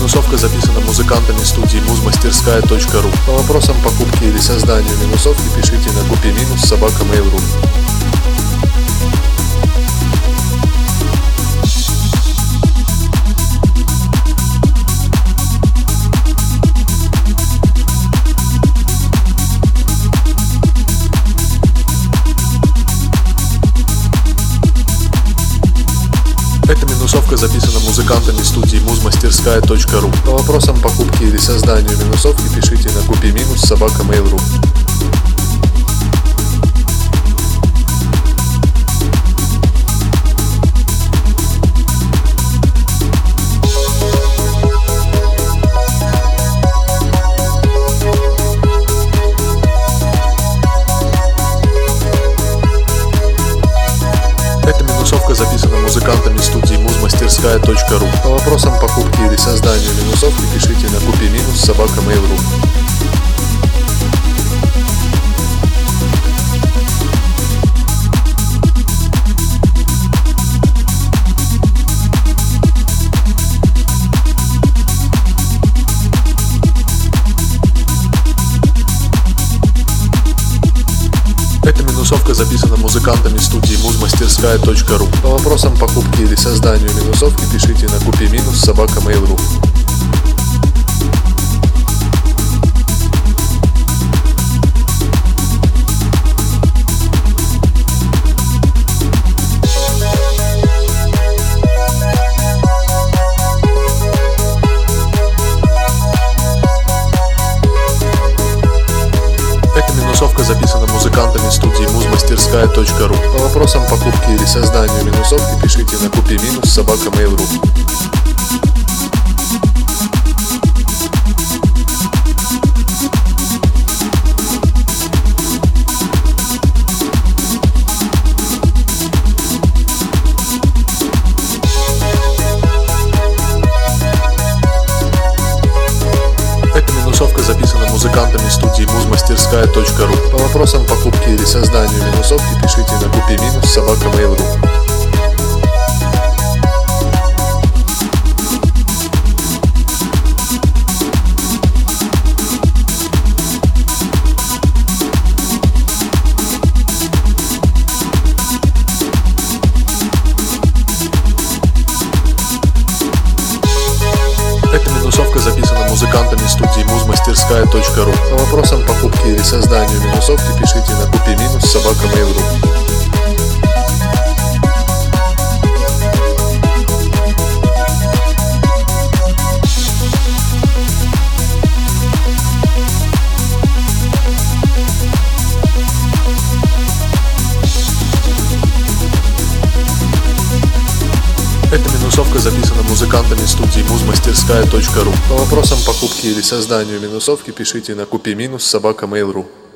минусовка записана музыкантами студии muzmasтерская.ru. По вопросам покупки или созданию минусовки пишите на kupi-собака.mail.ru. Эта минусовка записана музыкантами студии muzmasтерская.ru. По вопросам покупки или созданию минусовки пишите на kupi-собака.mail.ru. Эта минусовка записана музыкантами студии muzmasтерская.ru. По вопросам покупки или созданию минусовки пишите на kupi-собака.mail.ru. Эта минусовка записана музыкантами студии muzmasтерская.ru. По вопросам покупки или созданию минусовки пишите на kupi-собака.mail.ru. Эта минусовка записана музыкантами студии muzmasтерская.ru. По вопросам покупки или созданию минусовки пишите на kupi-собака.mail.ru. Эта минусовка записана музыкантами студии muzmasтерская.ru. По вопросам покупки или созданию минусовки пишите на kupi-собака.mail.ru. Эта минусовка записана музыкантами студии muzmasтерская.ru. По вопросам покупки или созданию минусовки пишите на kupi-собака.mail.ru. Эта минусовка записана музыкантами студии muzmasтерская.ru. По вопросам покупки или созданию минусовки пишите на kupi-собака.mail.ru.